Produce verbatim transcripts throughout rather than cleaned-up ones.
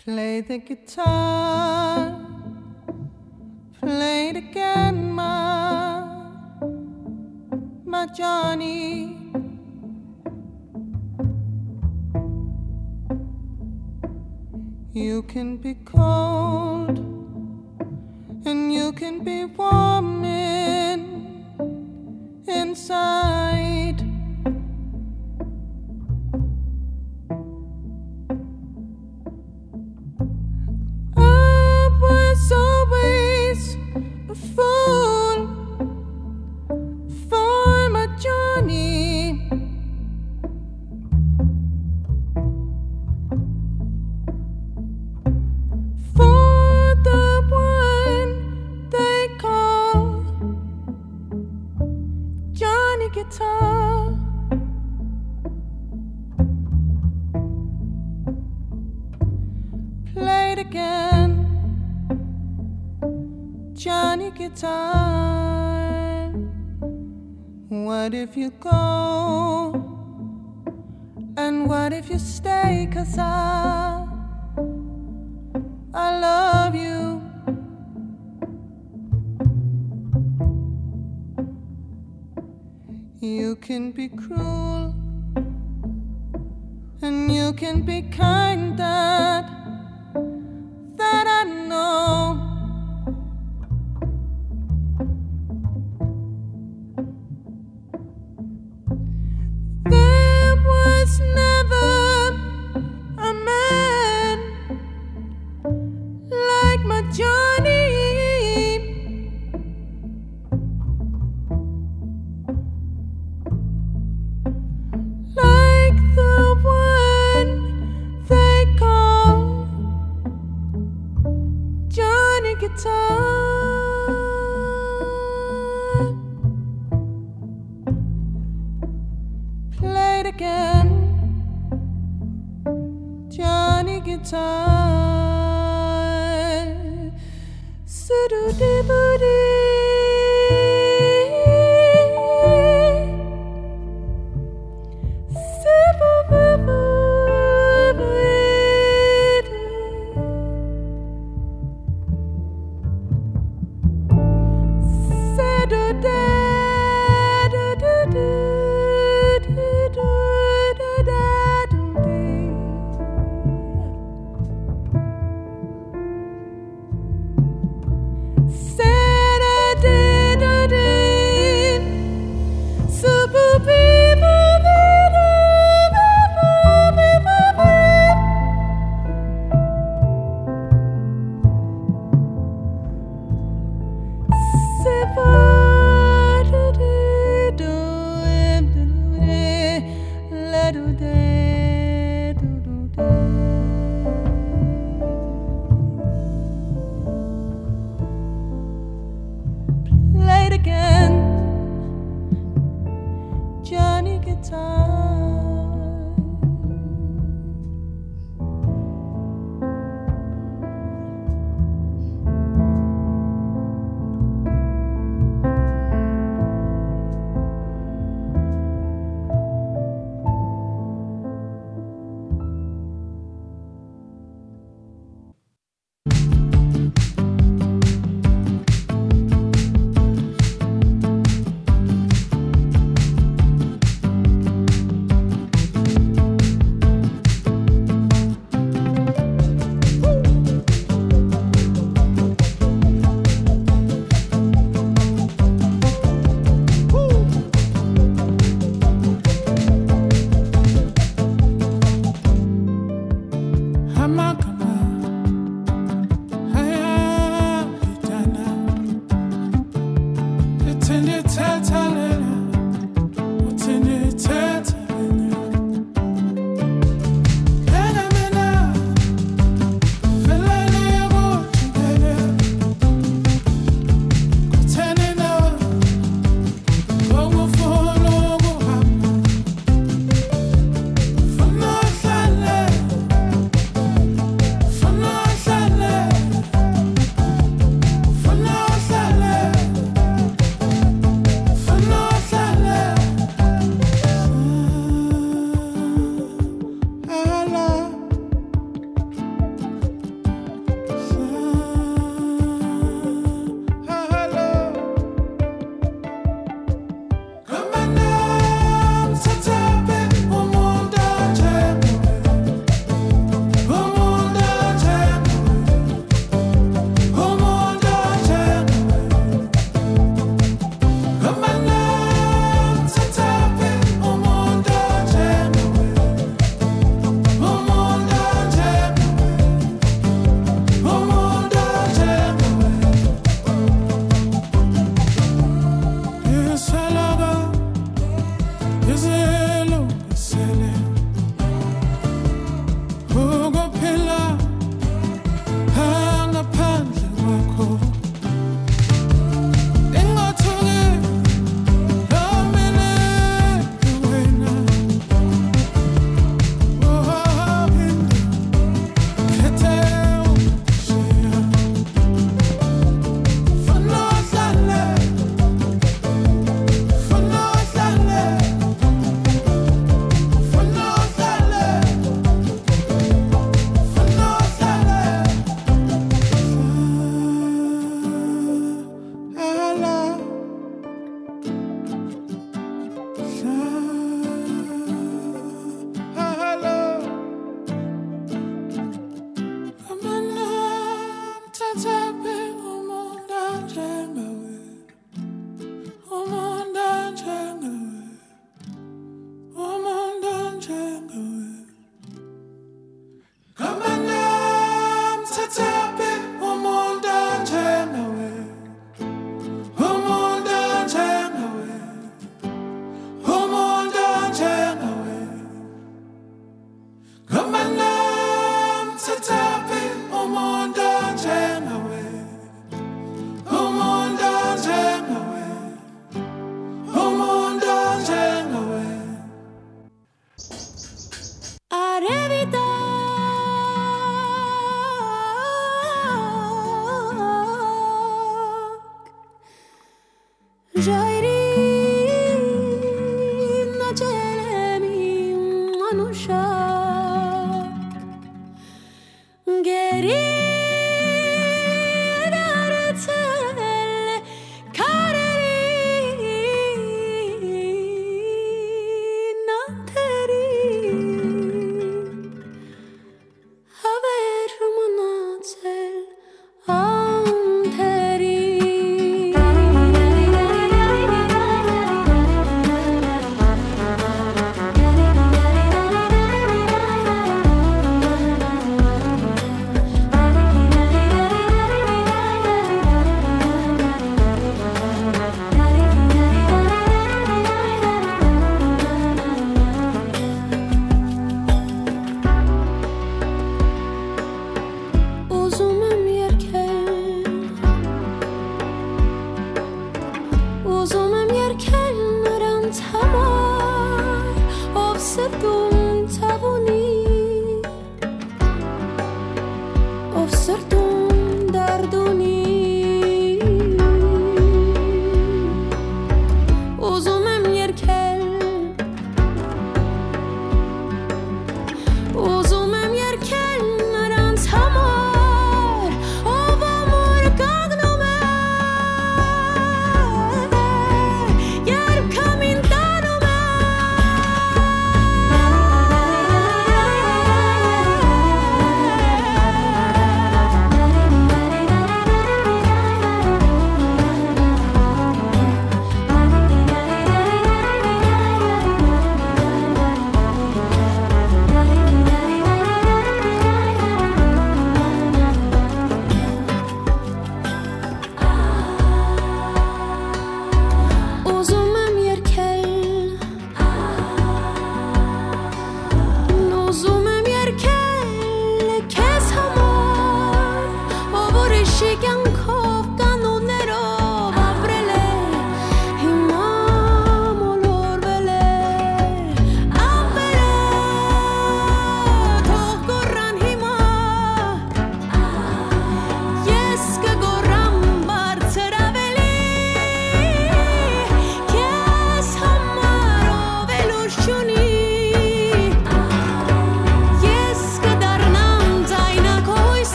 Play the guitar, play it again, my, my Johnny. You can be cold and you can be warm in, inside. I was always a fool for my Johnny. For the one they call Johnny Guitar. Play it again, Johnny Guitar. What if you go? And what if you stay? 'Cause I, I love you. You can be cruel and you can be kind, that, that I know. There was never a man like my Johnny. Like the one they call Johnny Guitar. Play it again, Johnny Guitar. Su-do-dee-boo-dee. Play it again, Johnny Guitar.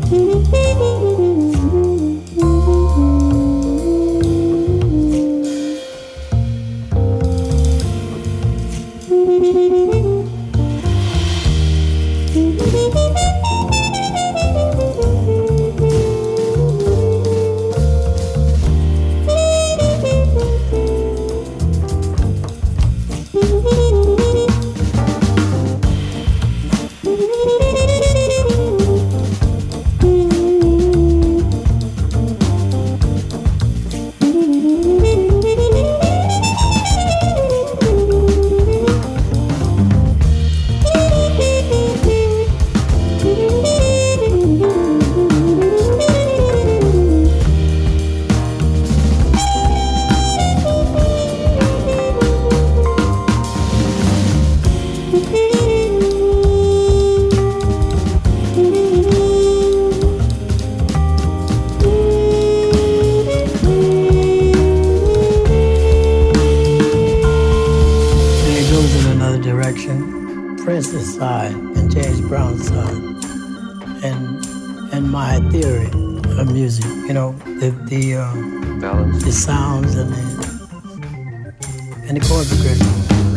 Prince's side and James Brown's side, and and my theory of music. You know, the the uh, balance, the sounds, and the and the chord progression.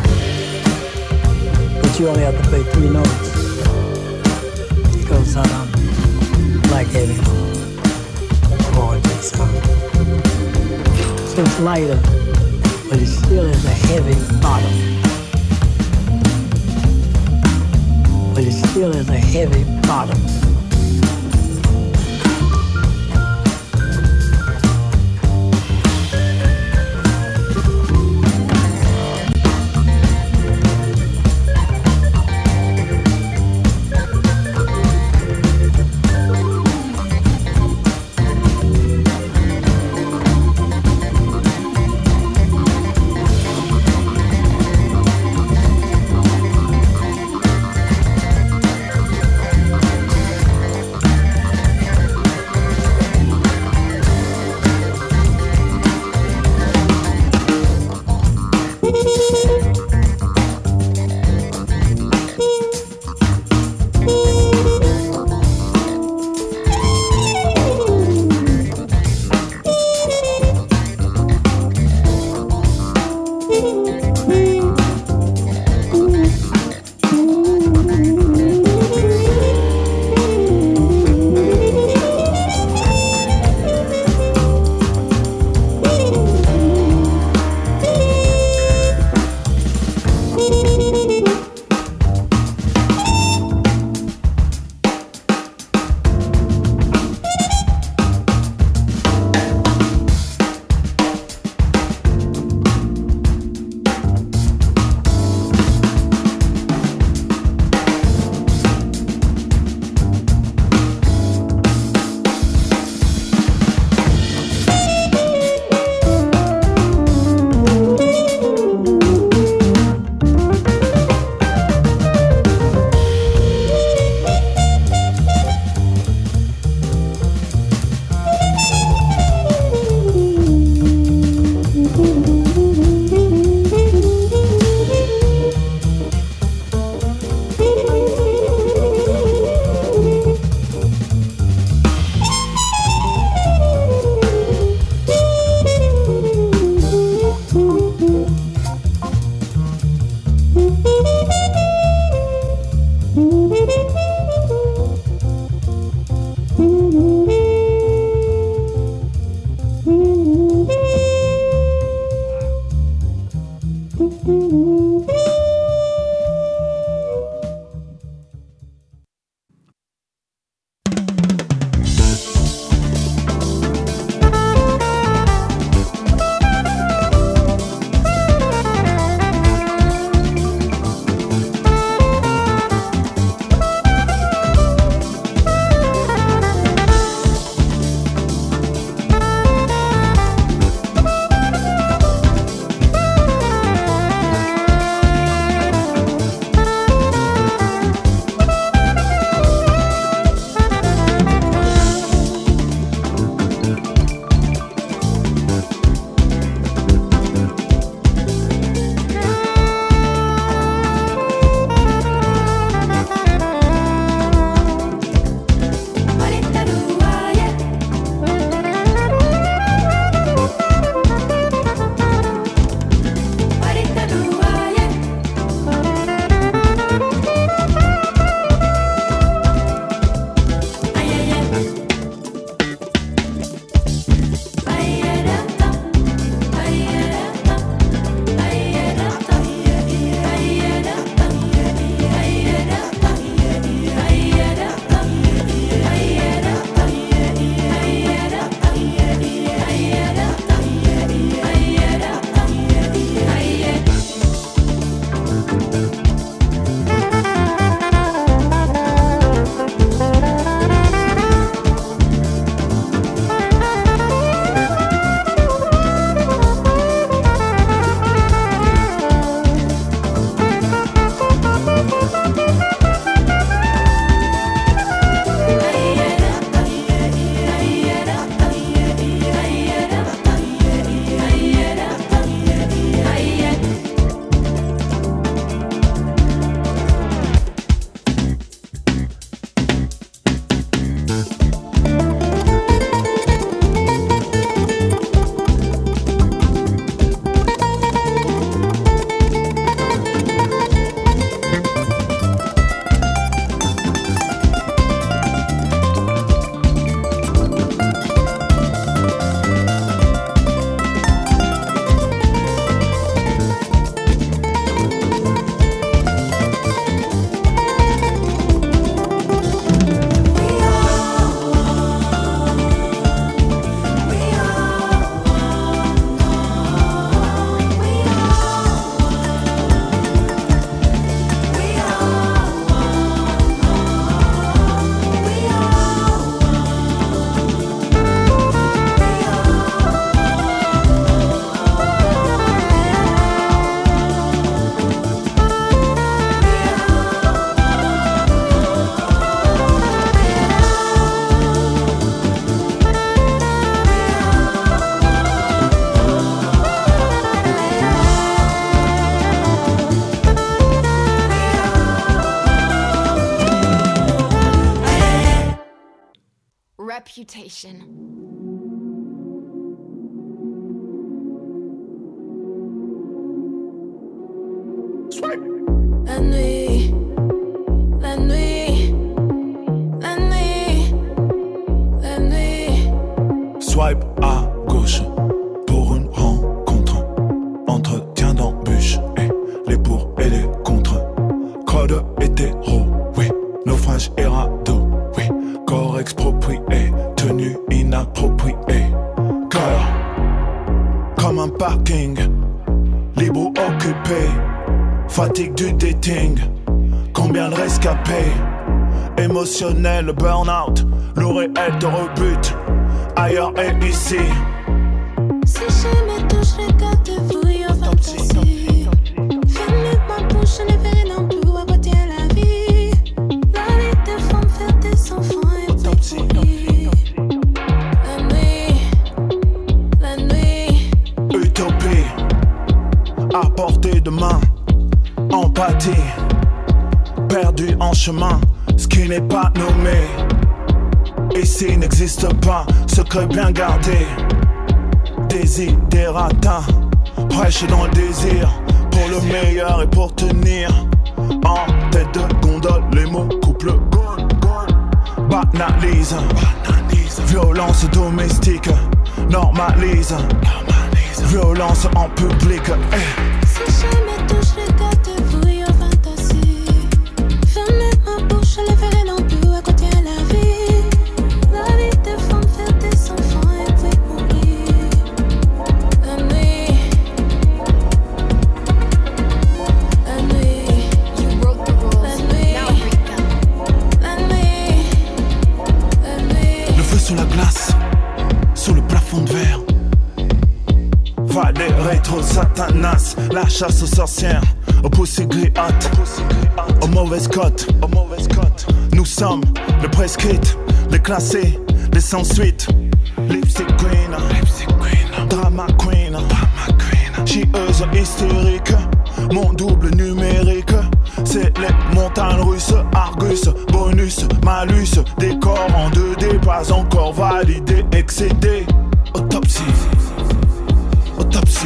But you only have to play three notes because I um, like heavy chords and sound. So it's lighter, but it still has a heavy bottom. But it still has a heavy bottom. reputation. Swipe. La nuit, la nuit, la nuit, la nuit. Swipe à gauche pour une rencontre. Entretien d'embûche et les pour et les contre. Code hétéro, oui. Naufrage et radeau, oui. Corps exproprié, tenue inappropriée. Cœur comme un parking, libre occupé. Fatigue du dating, combien de rescapés? Émotionnel, le burn-out, le réel te rebute, ailleurs et ici. Si je me touche le cas de vous, en fantasy. Fermez ma bouche, je ne verrai non plus à quoi tient la vie. La vie de femme, faire des enfants et pétiller. La nuit, la nuit. Utopie, à portée de main. Empathie, perdu en chemin, ce qui n'est pas nommé. Ici n'existe pas, secret bien gardé. Désidérata, prêche dans le désir. Pour le meilleur et pour tenir. En tête de gondole, les mots couplent. Banalise, violence domestique. Normalise, violence en public. Eh. Si je me touche le cas de vous, en fantasy. Fermez ma bouche, je ne verrai non plus à quoi tient la vie. La vie de femme, faire des enfants et puis mourir. La nuit, la nuit. You wrote the rules, la nuit, now break them. La nuit, la nuit. Le feu sous la glace, sous le plafond de verre. Valet, rétro, satanas, la chasse aux sorcières, aux poussées gréates, aux mauvaises cotes, aux mauvaises cotes. Nous sommes les prescrits, les classés, les sans suite. Lipstick queen, drama queen, chieuse hystérique, mon double numérique. C'est les montagnes russes, Argus, bonus, malus, décor en deux D, pas encore validé, excédé. Autopsie. Autopsie,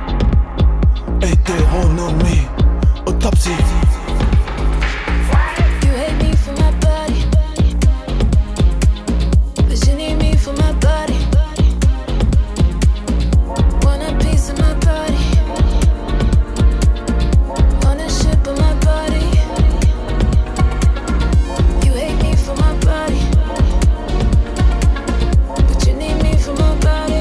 hétéronomie, autopsie. You hate me for my body, but you need me for my body. Want a piece of my body, ownership of my body. You hate me for my body, but you need me for my body.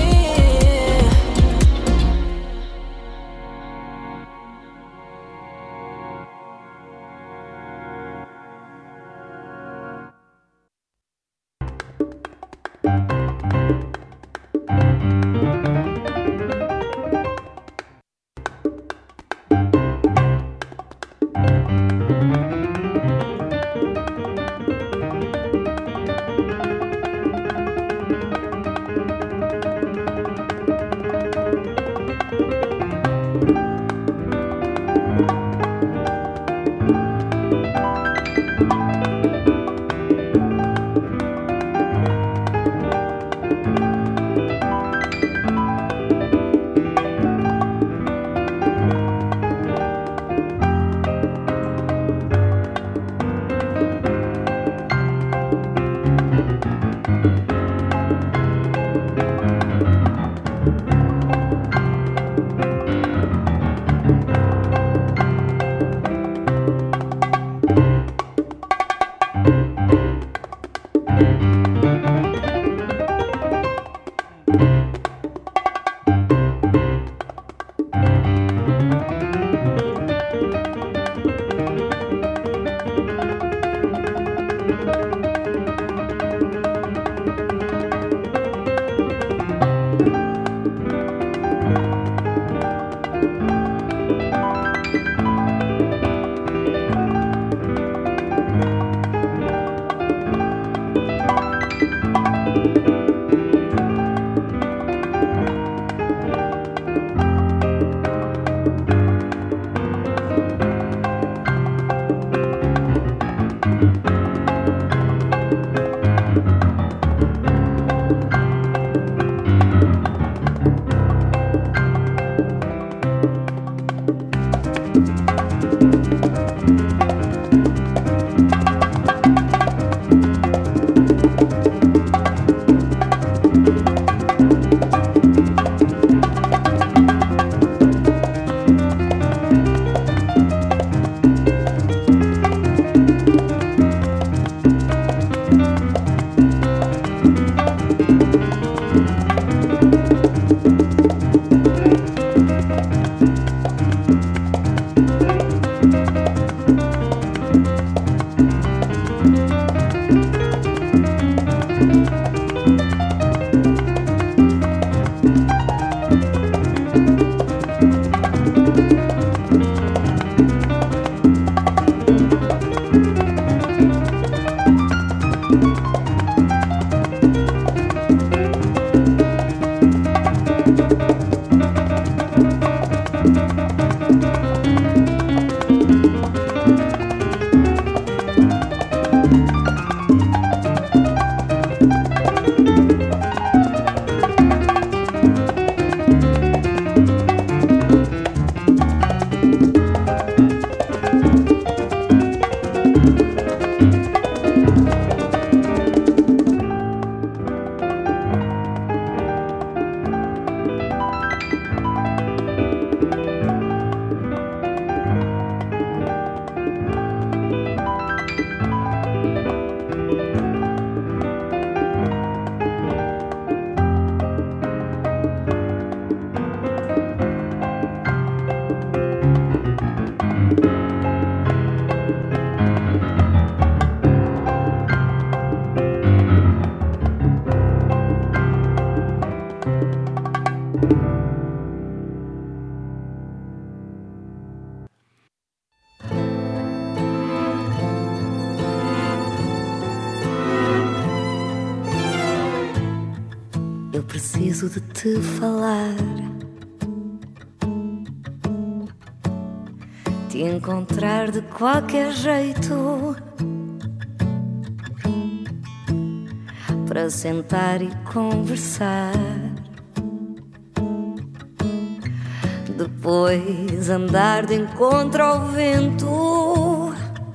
Preciso de te falar, te encontrar de qualquer jeito, para sentar e conversar, depois andar de encontro ao vento.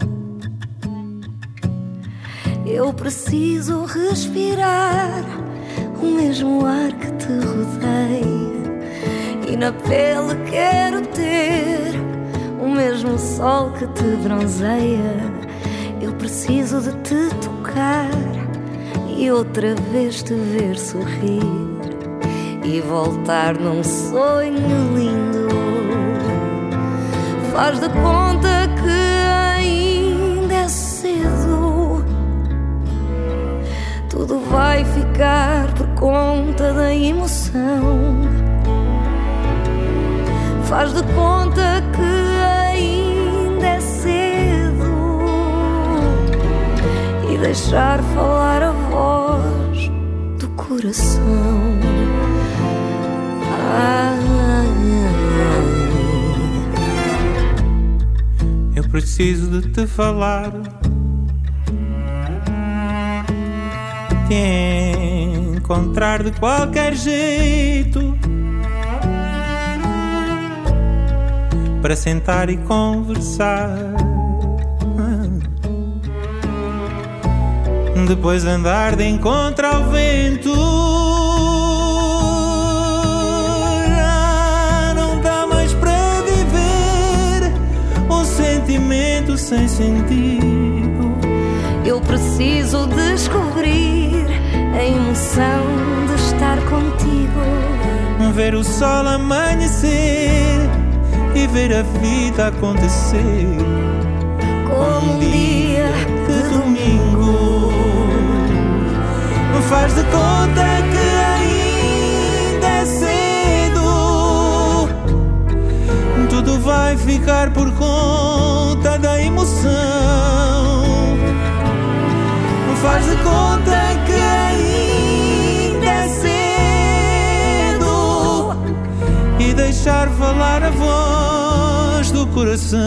Eu preciso respirar o mesmo ar que te rodeia, e na pele quero ter o mesmo sol que te bronzeia. Eu preciso de te tocar e outra vez te ver sorrir e voltar num sonho lindo. Faz de conta que ainda é cedo, tudo vai ficar por conta da emoção. Faz de conta que ainda é cedo e deixar falar a voz do coração. Ai, eu preciso de te falar, te encontrar de qualquer jeito, para sentar e conversar, depois andar de encontro ao vento. Já não dá mais para viver um sentimento sem sentido. Eu preciso descobrir a emoção de estar contigo, ver o sol amanhecer e ver a vida acontecer como um dia de domingo. Faz de conta que ainda é cedo, tudo vai ficar por conta da emoção. Faz de conta que ainda é cedo e deixar falar a voz do coração.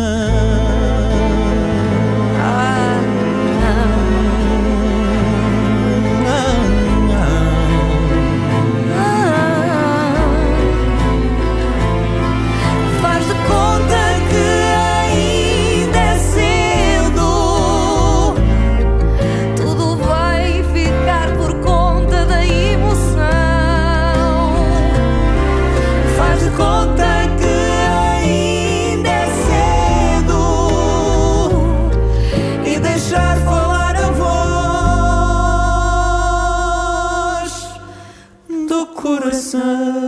Ah, faz de conta que ainda é cedo, tudo vai ficar por conta da emoção. Faz de conta que ainda é cedo e deixar falar a voz do coração.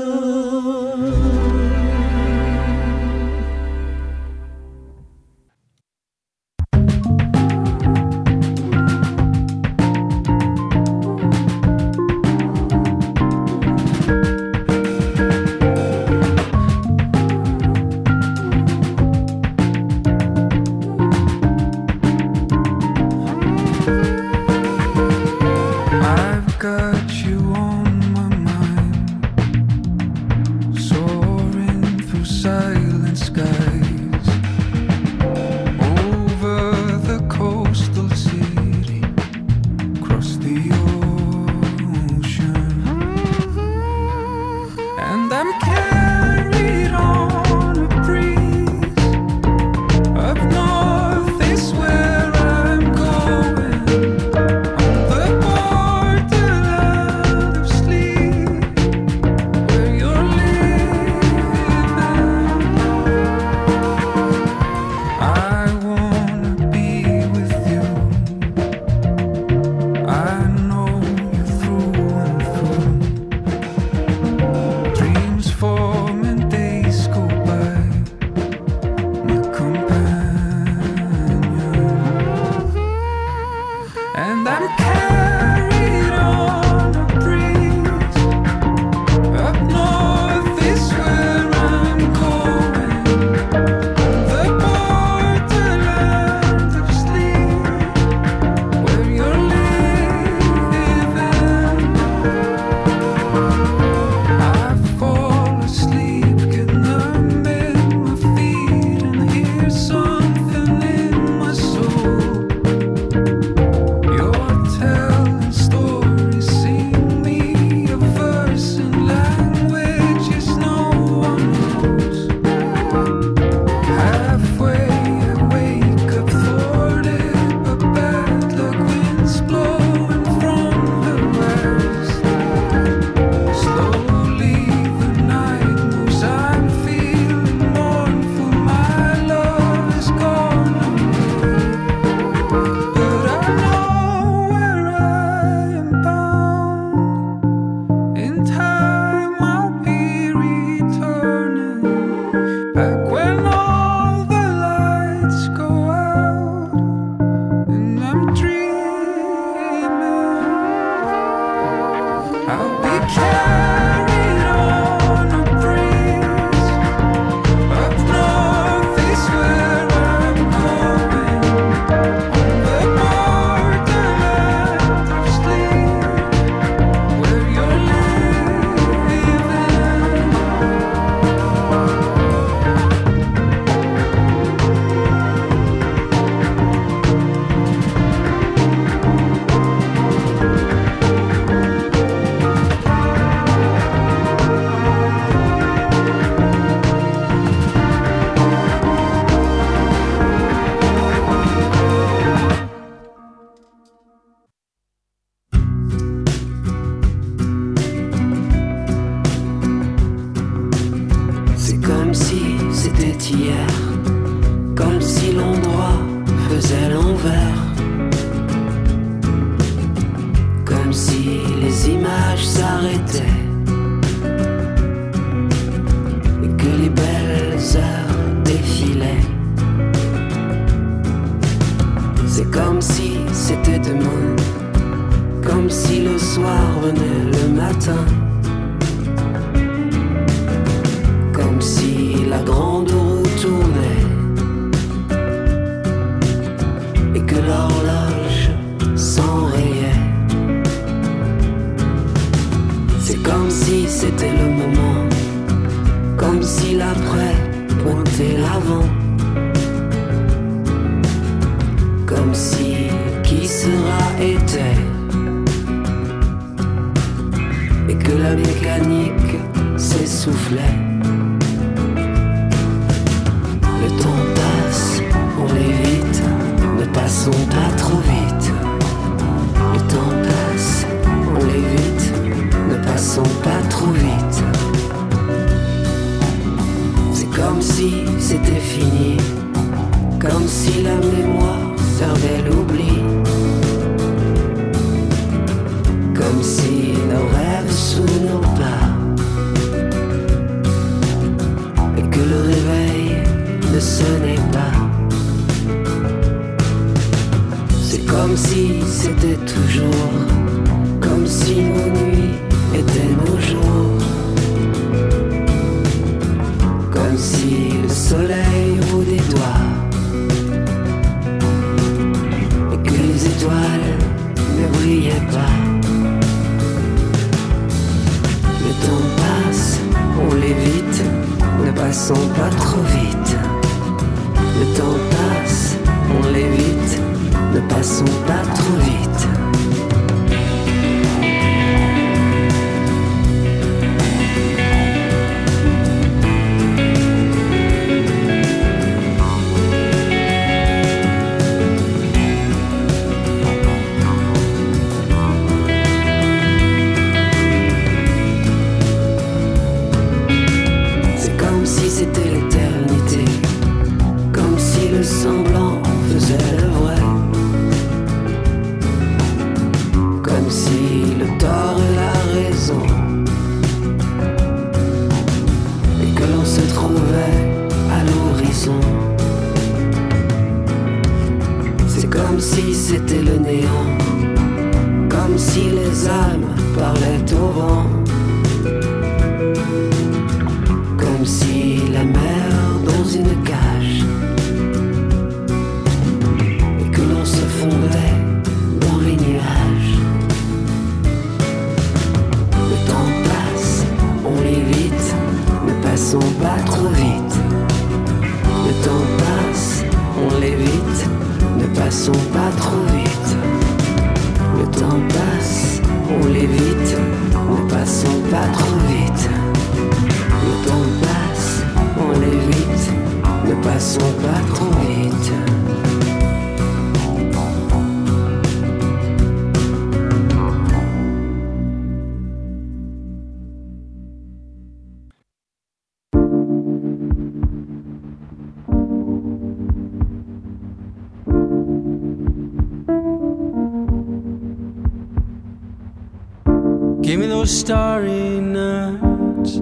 Give me those starry nights.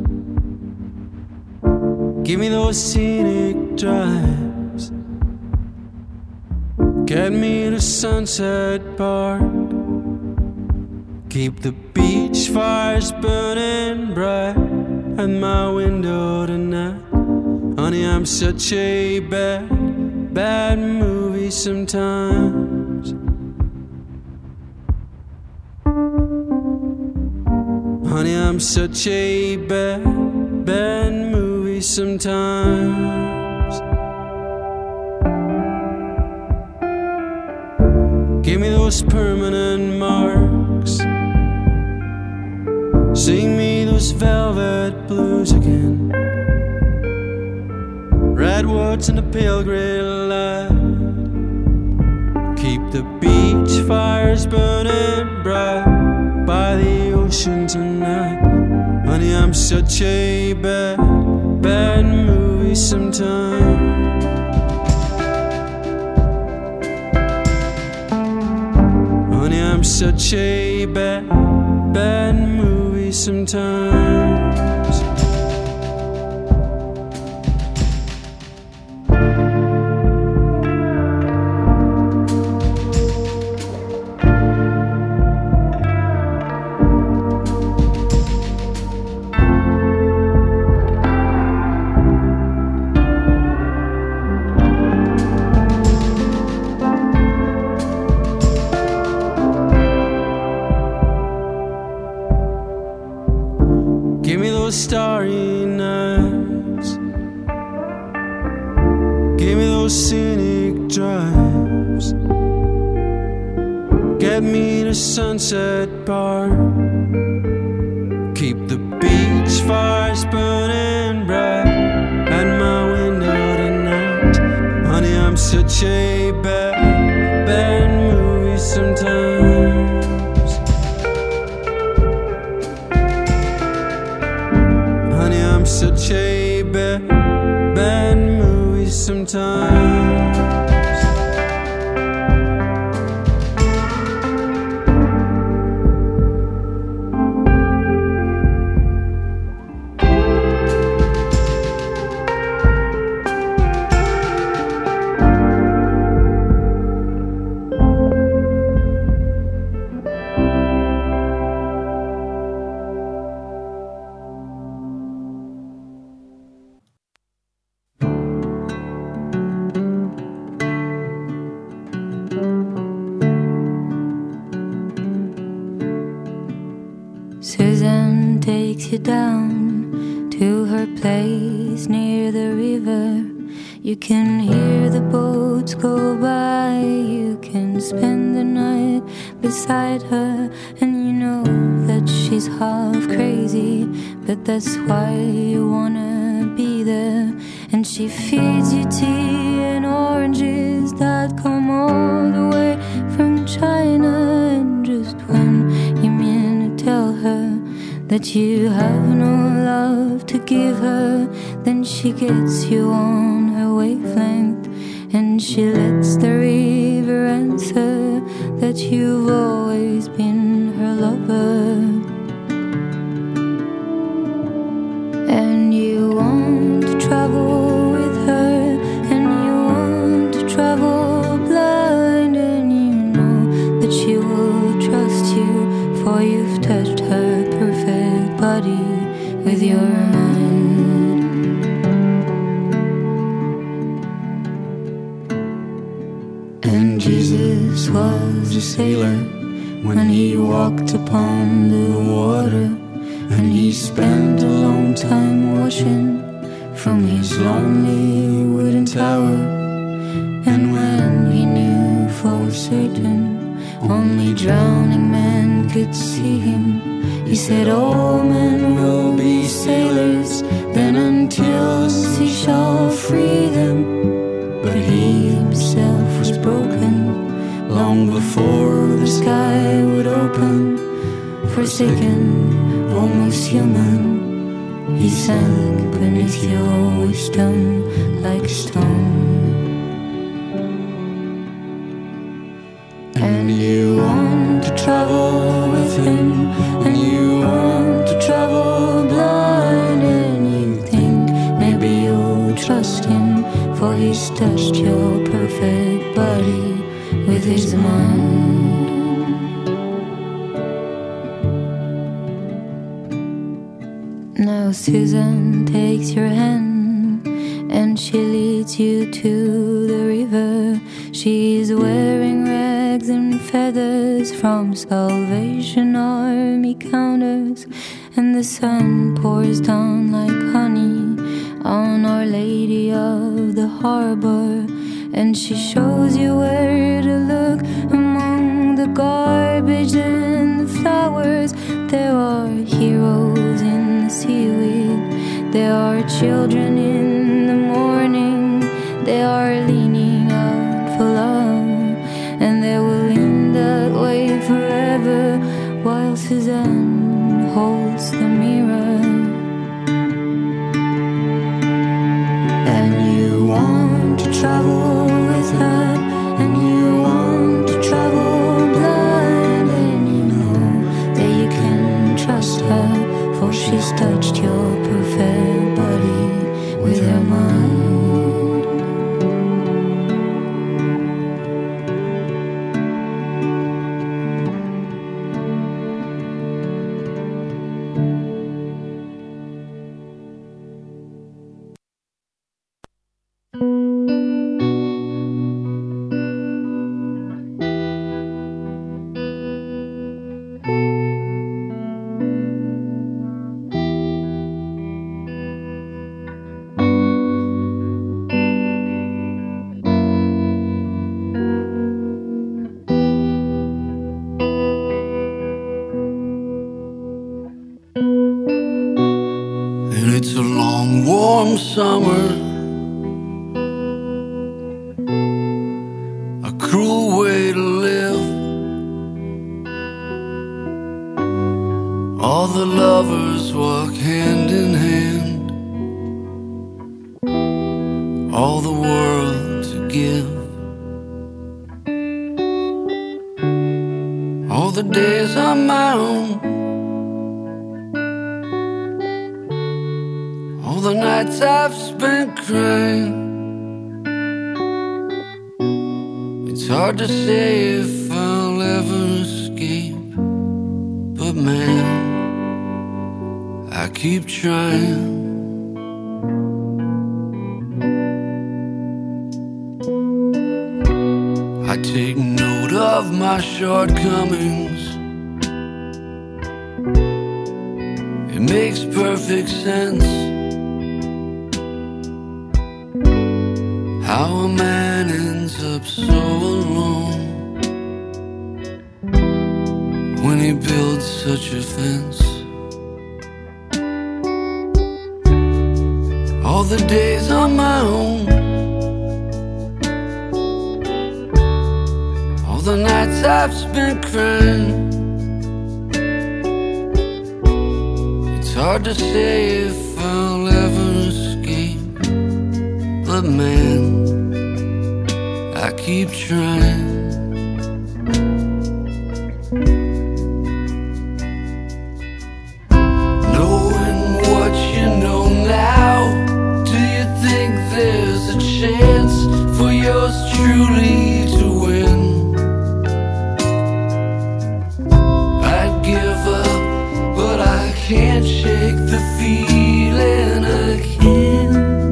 Give me those scenic drives. Get me to Sunset Park. Keep the beach fires burning bright at my window tonight. Honey, I'm such a bad, bad movie sometimes. Honey, I'm such a bad, bad movie sometimes. Give me those permanent marks. Sing me those velvet blues again. Redwoods and the pale grey light. Keep the beach fires burning bright by the ocean tonight. Honey, I'm such a bad, bad movie sometimes. Honey, I'm such a bad, bad movie sometimes. Starry nights. Give me those scenic drives. Get me to Sunset Bar. Keep the beach fires burning bright at my window tonight. Honey, I'm such a bad, bad movie sometimes. I'm such a bad, bad movie sometimes. Susan takes you down to her place near the river. You can hear the boats go by. You can spend the night beside her, and you know that she's half crazy, but that's why you wanna be there. And she feeds you tea and oranges that come all the way from China. And just when you mean to tell her that you have no love to give her, then she gets you on her wavelength, and she lets the river answer that you've always been her lover. And you want to travel with her, and you want to travel blind, and you know that she will trust you, for you've touched her perfect body with your mind. And Jesus was a sailor when he walked upon the water, and he spent a long time watching from his lonely wooden tower. And when he knew for certain only drowning men could see him, he said all men will be sailors, then until the sea shall free them. But he himself was broken long before the sky would open. Forsaken, almost human, he sank beneath your wisdom like a stone. And you want to travel with him, and you want to travel blind, and you think maybe you'll trust him, for he's touched your perfect body with his mind. Now Susan takes your hand and she leads you to the river. She's wearing rags and feathers from Salvation Army counters, and the sun pours down like honey on Our Lady of the Harbor. And she shows you where to look among the garbage and the flowers. There are heroes in the seaweed, there are children in the morning. They are leaning out for love, and they will lean that way forever, while Suzanne holds the mirror. And you want to travel with her, and you want to travel blind, and you know that you can trust her, for she's touched your perfect body with her mind. Summer, a cruel way to live. All the lovers walk hand in hand, all the world to give. All the days on my own, all the nights I've spent crying. It's hard to say if I'll ever escape, but man, I keep trying. I take note of my shortcomings. It makes perfect sense how a man ends up so alone when he builds such a fence. All the days on my own, all the nights I've spent crying. It's hard to say if I'll ever escape, but man, I keep trying. Knowing what you know now, do you think there's a chance for yours truly to win? I'd give up, but I can't shake the feeling I can.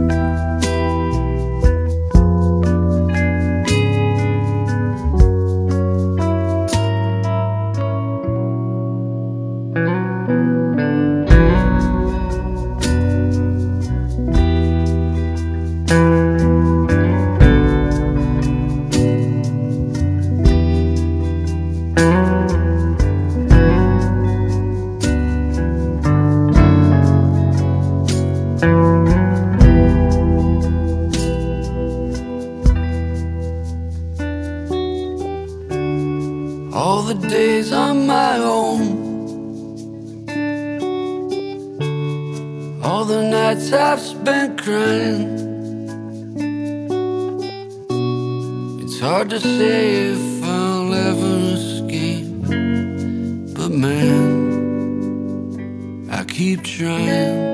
All the days on my own, all the nights I've spent crying. It's hard to say if I'll ever escape, but man, I keep trying.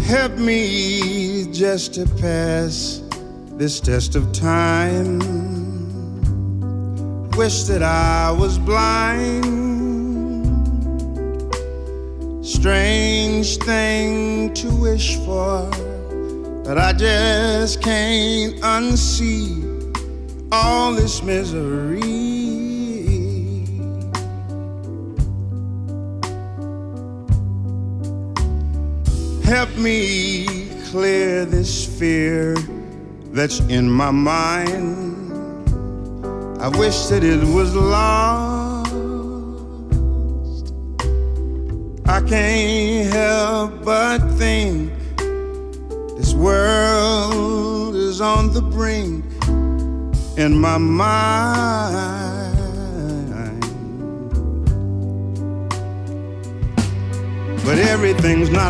Help me just to pass this test of time. Wish that I was blind. Strange thing to wish for, but I just can't unsee all this misery. Help me clear this fear that's in my mind. I wish that it was lost. I can't help but think this world is on the brink in my mind. But everything's not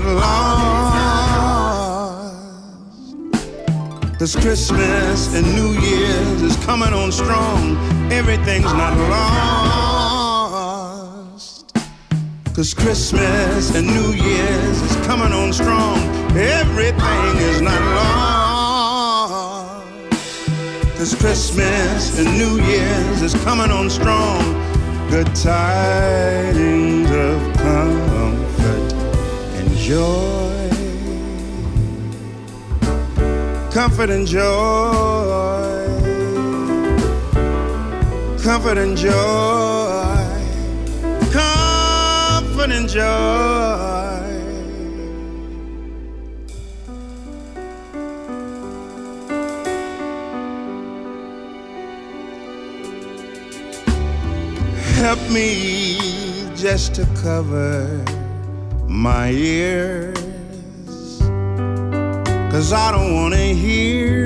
lost, 'cause Christmas and New Year's is coming on strong. Everything's not lost, 'cause Christmas and New Year's is coming on strong. Everything is not lost, 'cause Christmas and New Year's is coming on strong. Good tidings of comfort and joy, comfort and joy, comfort and joy, comfort and joy. Help me just to cover my ears, 'cause I don't wanna hear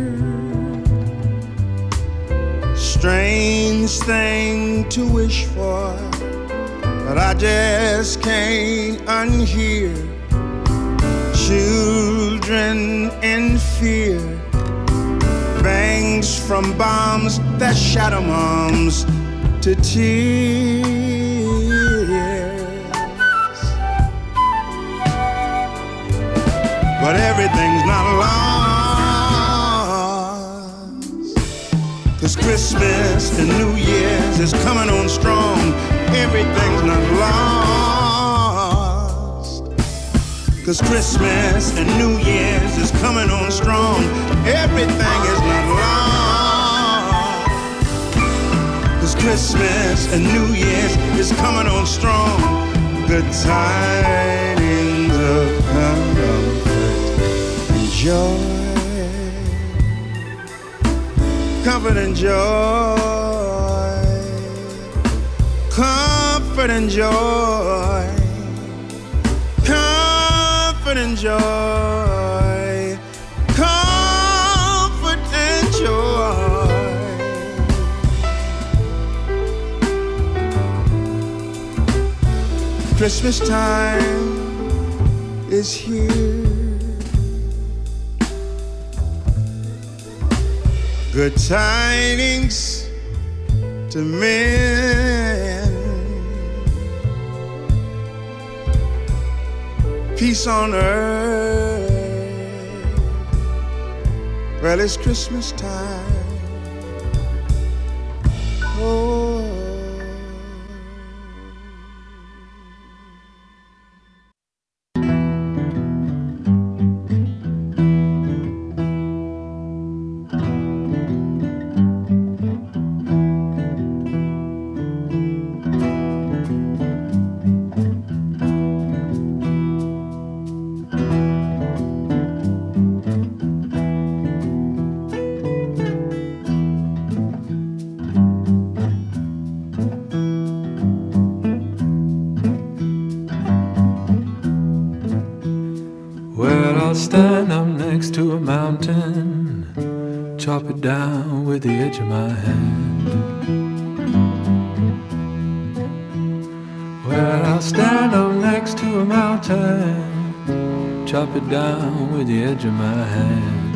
strange thing to wish for, but I just can't unhear children in fear, bangs from bombs that shatter moms to tears. But everything's not lost, 'cause Christmas and New Year's is coming on strong. Everything's not lost, 'cause Christmas and New Year's is coming on strong. Everything is not lost, 'cause Christmas and New Year's is coming on strong. Good tidings of comfort and joy, comfort and joy, comfort and joy, comfort and joy, comfort and joy. Christmas time is here. Good tidings to men, peace on earth. Well, it's Christmas time. Oh. Stand up next to a mountain, chop it down with the edge of my hand. Well, I'll stand up next to a mountain, chop it down with the edge of my hand.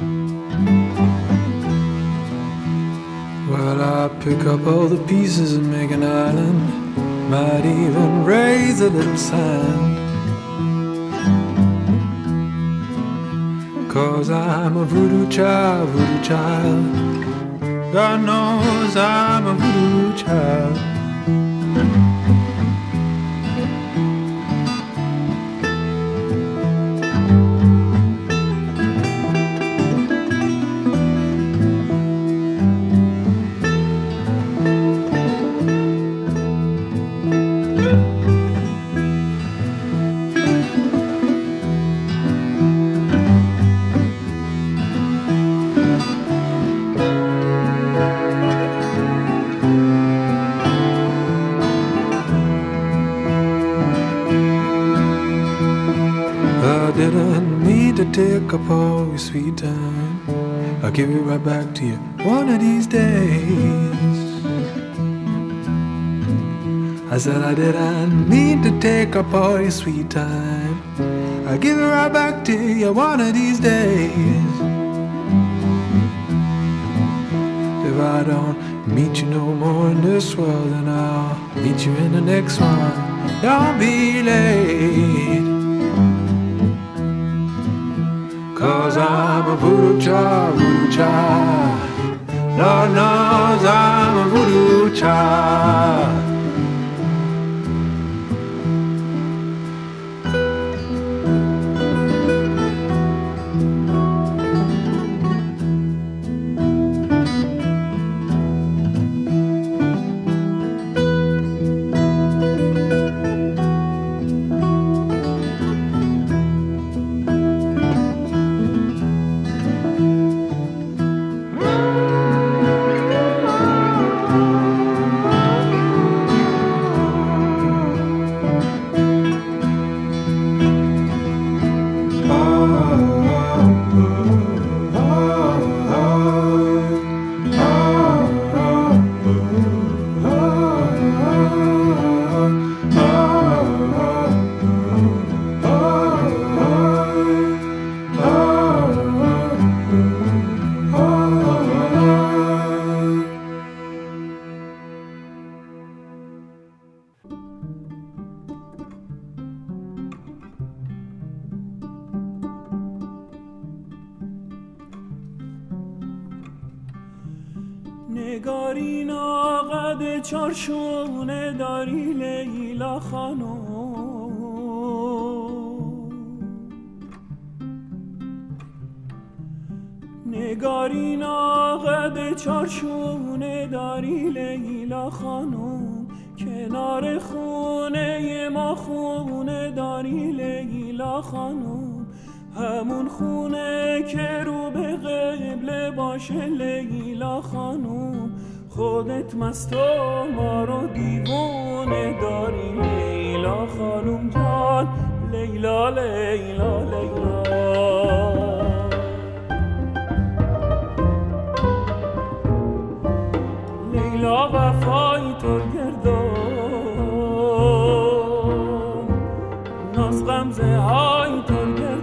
Well, I'll pick up all the pieces and make an island, might even raise a little sand. 'cause I'm a voodoo child, voodoo child. God knows I'm a voodoo child. Take up all your sweet time, I'll give it right back to you one of these days. I said I didn't mean to take up all your sweet time, I'll give it right back to you one of these days. If I don't meet you no more in this world, then I'll meet you in the next one. Don't be late, 'cause I'm a voodoo child, voodoo child. Lord knows I'm a voodoo child. نگارینا قد چارشونه داری لیلا خانم، نگارینا قد چارشونه داری لیلا خانم، کنار خونه ما خونه داری لیلا خانم، همون خونه که رو به قبله باشه لیلا خانم، خودت مست و ما رو دیوونه داری لیلا خانم جان، لیلا لیلا لیلا. لیلا وفایی تو گردم، ناز غمزه های تو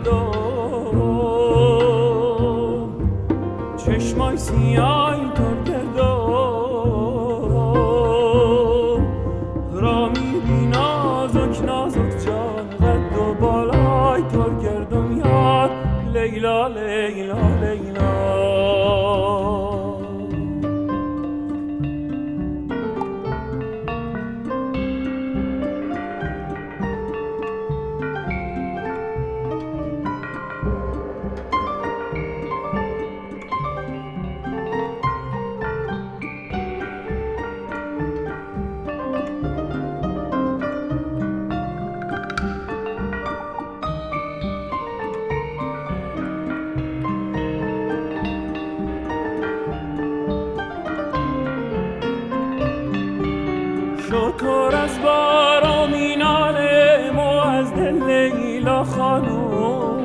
گردم، چشمای سیای تو گردم، را میری نازک نازک جان، قد و بالای تو گردم یار، لیلا لیلا لیلا. شکر از بارا مینالم و از دل لیلا خانم،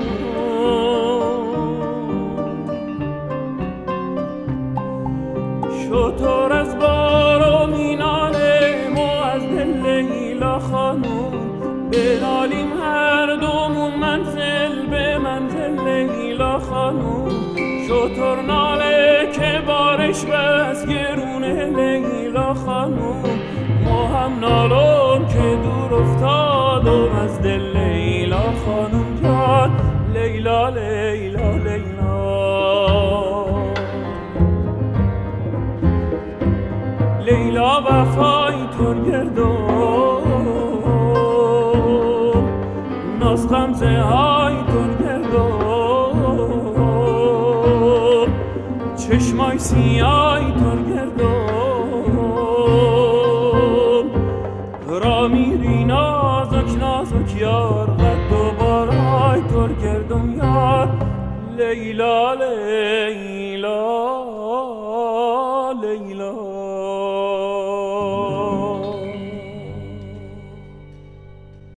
شکر از بارا مینالم و از دل لیلا خانم، بنالیم هر دومون منزل به منزل لیلا خانم، شکر ناله که بارش بس گرونه لیلا خانم، ما هم نالون که دور افتادم از دل لیلا خانم جان، لیلا لیلا لیلا لیلا وفای تر گردون ناز غمزه های تر گردون چشمای سیای تر گردون را میری نازک نازک یار قد و بارای تر گردون یار لیلا لیلا